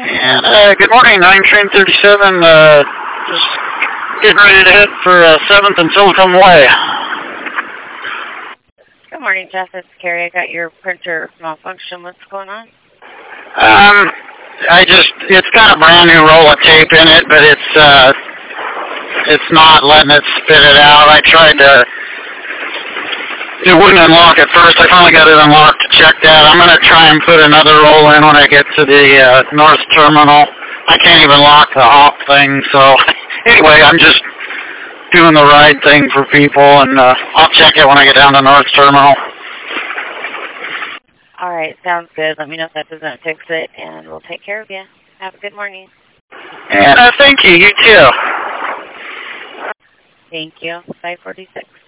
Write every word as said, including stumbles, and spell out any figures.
And, uh, good morning, nine train thirty-seven, uh, just getting ready to head for, uh, seventh and Silicon Way. Good morning, Jeff. It's Carrie. I got your printer malfunction. What's going on? Um, I just, it's got a brand new roll of tape in it, but it's, uh, it's not letting it spit it out. I tried to, it wouldn't unlock at first. I finally got it unlocked to check that. I'm going to try and put another roll in when I get to the, uh, north terminal. I can't even lock the hop thing, so anyway, I'm just doing the right thing for people, and, uh, I'll check it when I get down to north terminal. All right, sounds good. Let me know if that doesn't fix it, and we'll take care of you. Have a good morning. And uh, thank you. You too. Thank you. five forty-six.